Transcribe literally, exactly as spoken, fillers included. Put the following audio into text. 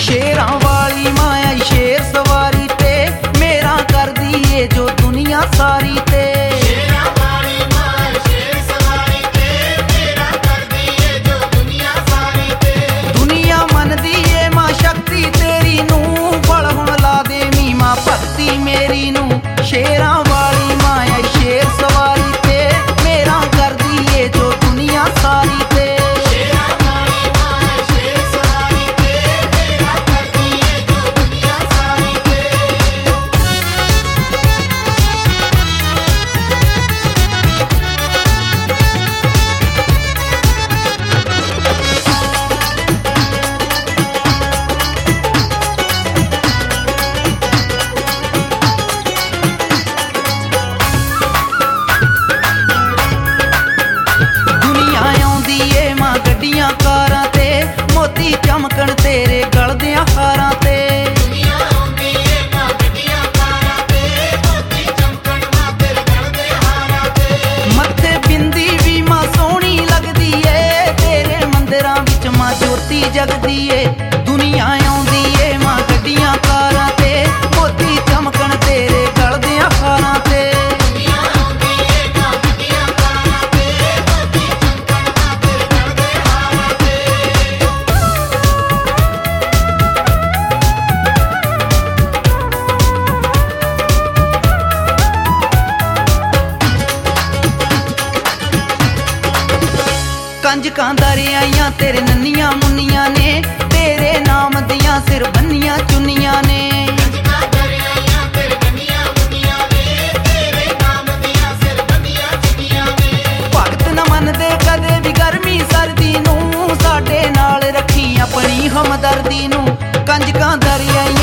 शेरां वाली माया शेर सवारी ते मेरा कर दिए जो दुनिया सारी ते शेरां वाली माया शेर सवारी ते मेरा कर दिए जो दुनिया सारी ते दुनिया मन दिए मां शक्ति तेरी नू फल हुण ला दे मी मां भक्ति मेरी नू शेरां वाली माया शेर सवारी ते मेरा कर दिए जो दुनिया सारी ते शेरां वाली माया शेर सवारी ते मेरा कर दिए जो दुनिया सारी ते दुनिया आउंदी ए मां गड्डियां कारां ते मोती चमकण तेरे गलदियां हारां ते दुनिया आउंदी ए मां गड्डियां कारां ते मोती चमकण मां तेरे गल दे हारां ते मत्थे बिंदी भी मां सोहनी लगदी ए तेरे मंदिरां विच मां ज्योति जगदी ए दुनिया आउंदी ए मां गड्डियां कारां ते मोती चमकण तेरे गलदियां हारां ते दुनिया आउंदी ए मां गड्डियां कारां ते मोती चमकण मां तेरे गल दे हारां ते कंजकां दरियाइयां तेरे नन्नियां मुन्नियां ने तेरे नाम दियां सिर बन्नियां चुन्नियां ने कंजकां दरियाइयां तेरे नन्नियां मुन्नियां ने तेरे नाम दियां सिर बंदियां चुन्नियां ने भगत न मनदे कदे भी गर्मी सर्दी नू साडे नाल रखी अपनी हमदर्दी नू कंजकां दरियाइयां